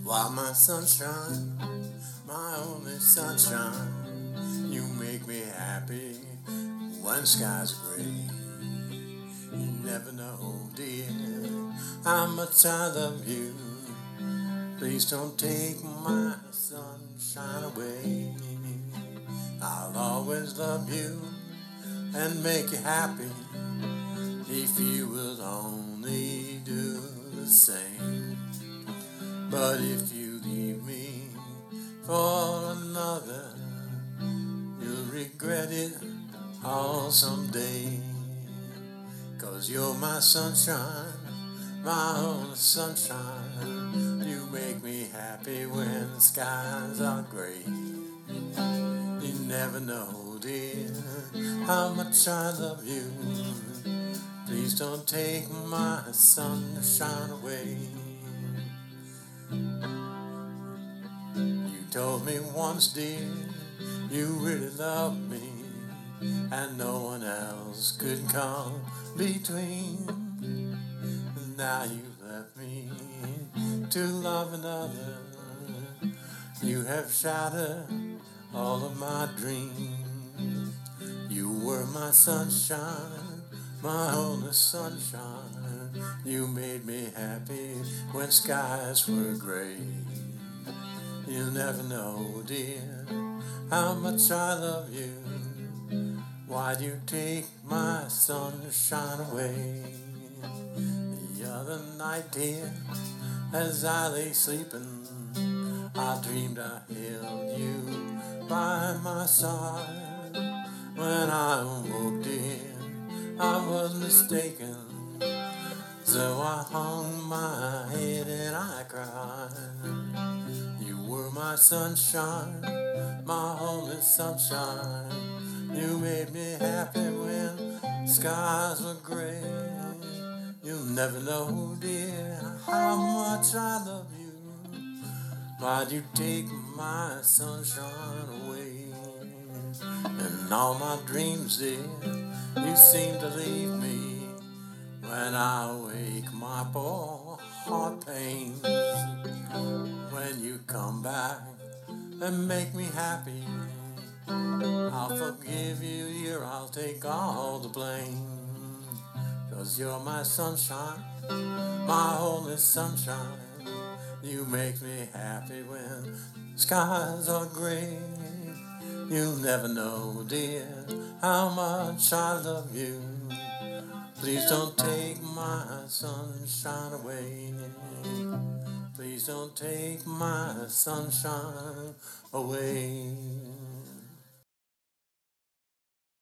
While my sunshine, my only sunshine, you make me happy when skies are gray. You never know, dear, how much I love you. Please don't take my sunshine away. I'll always love you and make you happy if you will only do the same. But if you leave me for another, you'll regret it all someday. 'Cause you're my sunshine, my only sunshine. You make me happy when the skies are gray. You never know, dear, how much I love you. Please don't take my sunshine away. You told me once, dear, you really loved me, and no one else could come between. Now you've left me to love another. You have shattered all of my dreams. You were my sunshine, my only sunshine. You made me happy when skies were gray. You'll never know, dear, how much I love you. Why'd you take my sunshine away? The other night, dear, as I lay sleeping, I dreamed I held you by my side. When I awoke, dear, I was mistaken. So I hung my head and I cried. You were my sunshine, my only sunshine. You made me happy when skies were gray. You'll never know, dear, how much I love you. Why'd you take my sunshine away? And all my dreams, dear, you seem to leave me. When I wake, my poor heart pains. When you come back and make me happy, I'll forgive you, dear, I'll take all the blame. 'Cause you're my sunshine, my only sunshine. You make me happy when skies are gray. You'll never know, dear, how much I love you. Please don't take my sunshine away. Please don't take my sunshine away.